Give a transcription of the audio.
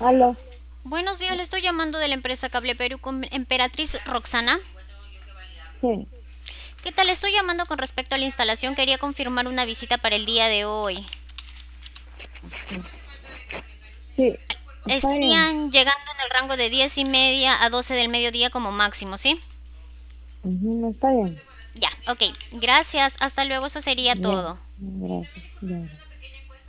Aló, Buenos días, le estoy llamando de la empresa Cable Perú con Emperatriz Roxana. sí, ¿Qué tal? Estoy llamando con respecto a la instalación. Quería confirmar una visita para el día de hoy. sí, está bien. Estarían llegando en el rango de 10:30 a 12 del mediodía como máximo, ¿sí? Ujú, está bien. Ya, ok. Gracias. Hasta luego. Eso sería Ya, todo. gracias. Ya.